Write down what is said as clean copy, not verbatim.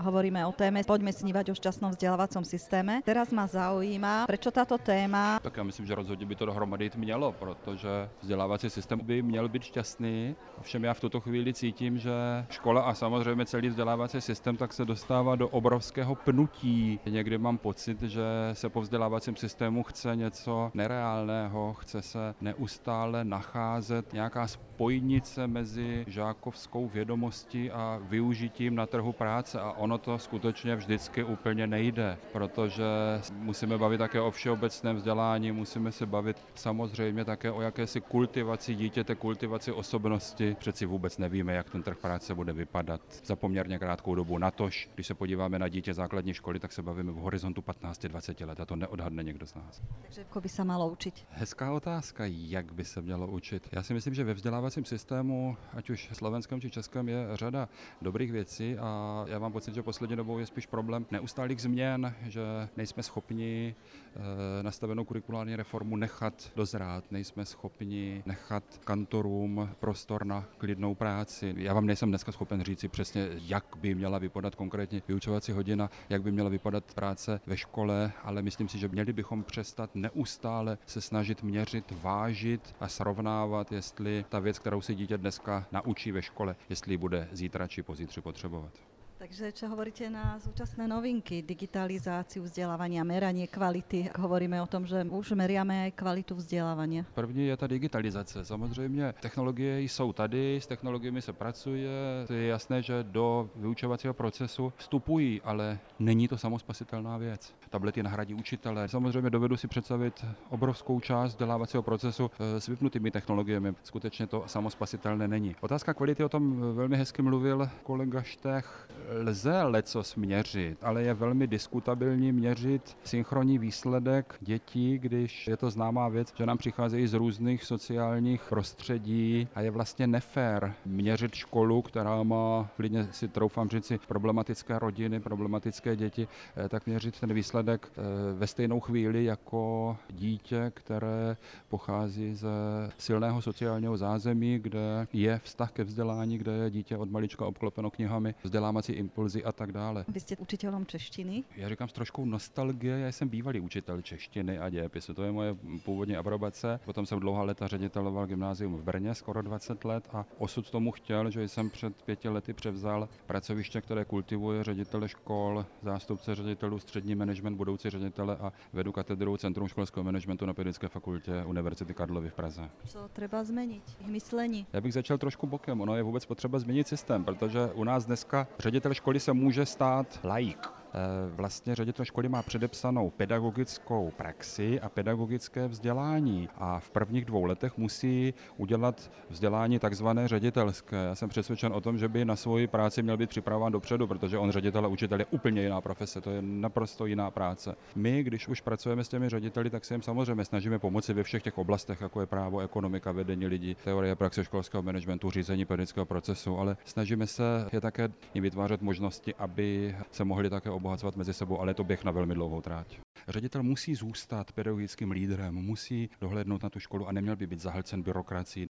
hovoríme o téme Poďme snívať o šťastnom vzdelávacom systéme. Teraz ma zaujíma, prečo táto téma. Tak já myslím, že rozhodně by to dohromady jít mělo, protože vzdělávací systém by měl být šťastný. Ovšem já v tuto chvíli cítím, že škola a samozřejmě celý vzdělávací systém tak se dostává do obrovského pnutí. Někdy mám pocit, že se po vzdělávacím systému chce něco nereálného, chce se neustále nacházet nějaká spojnice mezi žákovskou vědomostí a využitím na trhu práce a ono to skutečně vždycky úplně nejde, protože musíme bavit také o všeobecném vzdělání, musíme se bavit samozřejmě také o jakési kultivaci dítěte, kultivaci osobnosti. Přeci vůbec nevíme, jak ten trh práce bude vypadat za poměrně krátkou dobu. Natož, když se podíváme na dítě základní školy, tak se bavíme v horizontu 15-20 let a to neodhadne někdo z nás. Takže ako by sa malo učiť? Hezká otázka, jak by se mělo učit. Já si myslím, že ve vzdělávacím systému, ať už slovenském či českém, je řada dobrých věcí a já mám pocit, že poslední dobou je spíš problém neustálých změn, že nejsme schopni nastavenou kurikulární reformu nechat dozrát, nejsme schopni nechat kantorům prostor na klidnou práci. Já vám nejsem dneska schopen říci přesně, jak by měla vypadat konkrétně vyučovací hodina, jak by měla vypadat práce ve škole, ale myslím si, že měli bychom přestat neustále se snažit měřit, vážit a srovnávat, jestli ta věc, kterou si dítě dneska naučí ve škole, jestli ji bude zítra či pozítří potřebovat. Takže čo hovoríte na súčasné novinky, digitalizáciu vzdelávania, meranie kvality? Hovoríme o tom, že už meriame aj kvalitu vzdelávania. První je ta digitalizace. Samozřejmě technologie jsou tady, s technologiemi se pracuje. Je jasné, že do vyučovacího procesu vstupují, ale není to samospasitelná věc. Tablety nahradí učitele. Samozřejmě dovedu si představit obrovskou část vzdělávacího procesu s vypnutými technologiemi. Skutečně to samospasitelné není. Otázka kvality, o tom velmi hezky mluvil kolega Štech. Lze lecos měřit, ale je velmi diskutabilní měřit synchronní výsledek dětí, když je to známá věc, že nám přicházejí z různých sociálních prostředí a je vlastně nefér měřit školu, která má, klidně si troufám říci, problematické rodiny, problematické děti, tak měřit ten výsledek ve stejnou chvíli jako dítě, které pochází ze silného sociálního zázemí, kde je vztah ke vzdělání, kde je dítě od malička obklopeno knihami, vzdělávací impulzy a tak dále. Vy ste učiteľom češtiny? Já říkám s troškou nostalgie, já jsem bývalý učitel češtiny a dějepisu, to je moje původní aprobace. Potom jsem dlouhá léta řediteloval gymnázium v Brně, skoro 20 let a osud tomu chtěl, že jsem před 5 lety převzal pracoviště, které kultivuje ředitele škol, zástupce ředitelů, střední management, budoucí ředitele a vedu katedru Centrum školského managementu na Pedagogické fakultě Univerzity Karlovy v Praze. Co treba zmeniť? Ich myslení. Já bych začal trošku bokem, ono je vůbec potřeba změnit systém, protože u nás dneska ředitel školy se může stát laik. Vlastně ředitel školy má předepsanou pedagogickou praxi a pedagogické vzdělání a v prvních 2 letech musí udělat vzdělání takzvané ředitelské. Já jsem přesvědčen o tom, že by na svoji práci měl být připravován dopředu, protože on ředitel a učitel je úplně jiná profese, to je naprosto jiná práce. My, když už pracujeme s těmi řediteli, tak se jim samozřejmě snažíme pomoci ve všech těch oblastech, jako je právo, ekonomika, vedení lidí, teorie praxe školského managementu, řízení pedagogického procesu, ale snažíme se je také jim vytvářet možnosti, aby se mohli také obohacovat mezi sebou, ale je to běh na velmi dlouhou tráť. Ředitel musí zůstat pedagogickým lídrem, musí dohlédnout na tu školu a neměl by být zahlcen byrokracií,